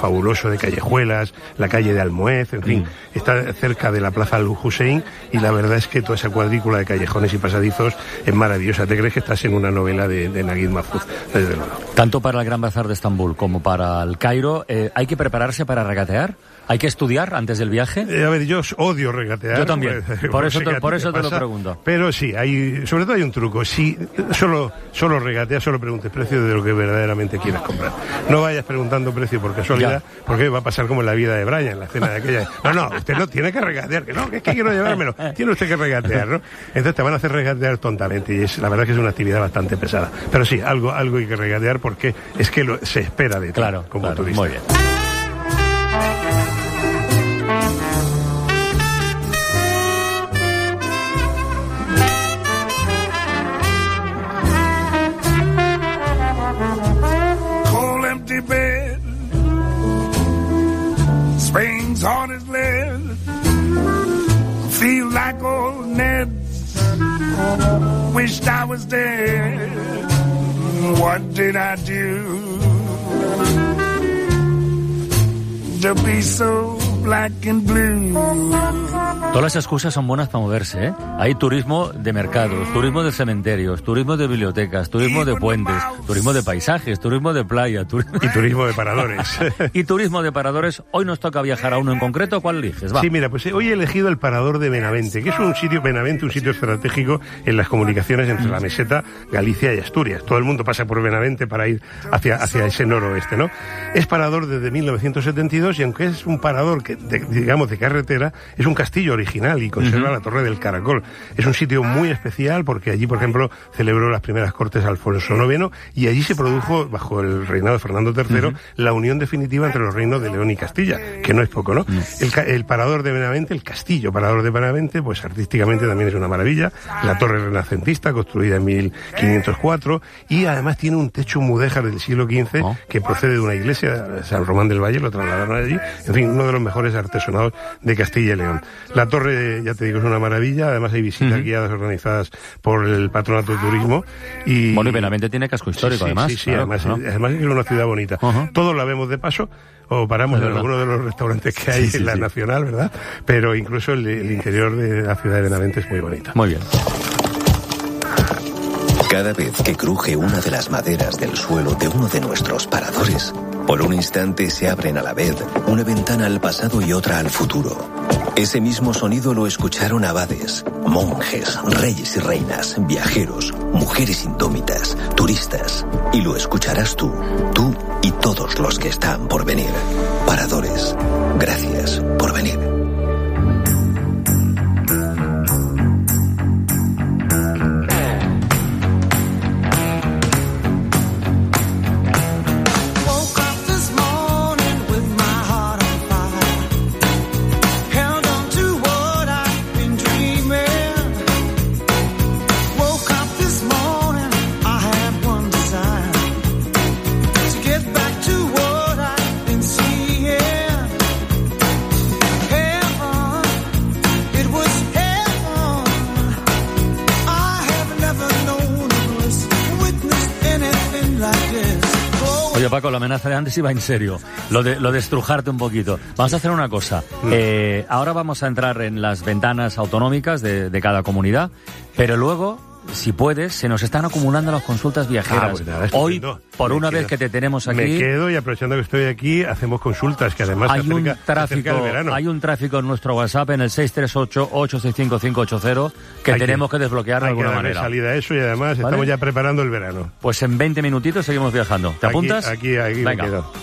fabuloso de Callejuelas, la calle de Almoez, en fin, está cerca de la Plaza Al-Hussein, y la verdad es que toda esa cuadrícula de callejones y pasadizos es maravillosa. Te crees que estás en una novela de Naguib Mahfouz, desde luego. Tanto para el Gran Bazar de Estambul como para el Cairo, ¿hay que prepararse para regatear? ¿Hay que estudiar antes del viaje? A ver, yo odio regatear. Yo también, por eso te lo pregunto. Pero sí, sobre todo hay un truco. Si solo regateas, solo preguntes precio de lo que verdaderamente quieras comprar. No vayas preguntando precio por casualidad, porque va a pasar como en la vida de Brian, en la escena de aquella. No, usted no tiene que regatear, que es que quiero llevármelo. Tiene usted que regatear, ¿no? Entonces te van a hacer regatear tontamente, y la verdad que es una actividad bastante pesada. Pero sí, algo hay que regatear, porque es que se espera de ti, como turista. Muy bien. Springs on his lead, feel like old Ned, wished I was dead, what did I do to be so black and blue? Todas las excusas son buenas para moverse, ¿eh? Hay turismo de mercados, turismo de cementerios, turismo de bibliotecas, turismo de puentes, turismo de paisajes, turismo de playa, y turismo de paradores. Y turismo de paradores. Hoy nos toca viajar a uno en concreto. ¿Cuál eliges? Va. Sí, mira, pues hoy he elegido el Parador de Benavente, que es un sitio estratégico en las comunicaciones entre la meseta, Galicia y Asturias. Todo el mundo pasa por Benavente para ir hacia ese noroeste, ¿no? Es parador desde 1972, y aunque es un parador de carretera, es un castillo original y conserva la Torre del Caracol. Es un sitio muy especial porque allí, por ejemplo, celebró las primeras cortes Alfonso IX, y allí se produjo, bajo el reinado de Fernando III, la unión definitiva entre los reinos de León y Castilla, que no es poco, ¿no? El Parador de Benavente, el castillo Parador de Benavente, pues artísticamente también es una maravilla. La torre renacentista, construida en 1504, y además tiene un techo mudéjar del siglo XV que procede de una iglesia, San Román del Valle, lo trasladaron allí. En fin, uno de los mejores artesonados de Castilla y León. La torre, ya te digo, es una maravilla. Además hay visitas guiadas organizadas por el Patronato de Turismo. Y Benavente tiene casco histórico, además. Sí, claro, además es una ciudad bonita. Todos la vemos de paso, o paramos en alguno de los restaurantes que hay en la Nacional, ¿verdad? Pero incluso el interior de la ciudad de Benavente es muy bonita. Muy bien. Cada vez que cruje una de las maderas del suelo de uno de nuestros paradores, por un instante se abren a la vez una ventana al pasado y otra al futuro. Ese mismo sonido lo escucharon abades, monjes, reyes y reinas, viajeros, mujeres indómitas, turistas. Y lo escucharás tú y todos los que están por venir. Paradores, gracias por venir. Oye, Paco, la amenaza de antes iba en serio. Lo de estrujarte un poquito. Vamos a hacer una cosa. Ahora vamos a entrar en las ventanas autonómicas de cada comunidad, pero luego, si puedes, se nos están acumulando las consultas viajeras. Hoy, por una vez que te tenemos aquí... Me quedo, y aprovechando que estoy aquí, hacemos consultas, que además hay un tráfico en nuestro WhatsApp, en el 638-865-580, que tenemos que desbloquear de alguna manera. Hay que darle salida a eso, y además estamos ya preparando el verano. Pues en 20 minutitos seguimos viajando. ¿Te apuntas? Aquí me quedo.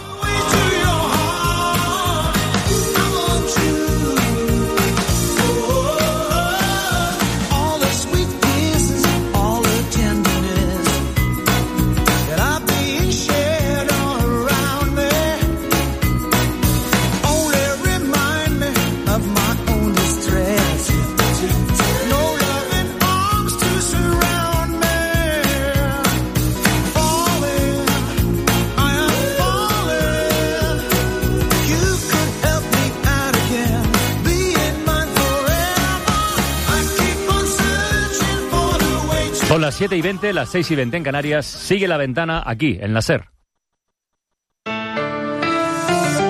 Son las 7:20, las 6:20 en Canarias. Sigue la ventana aquí, en la SER.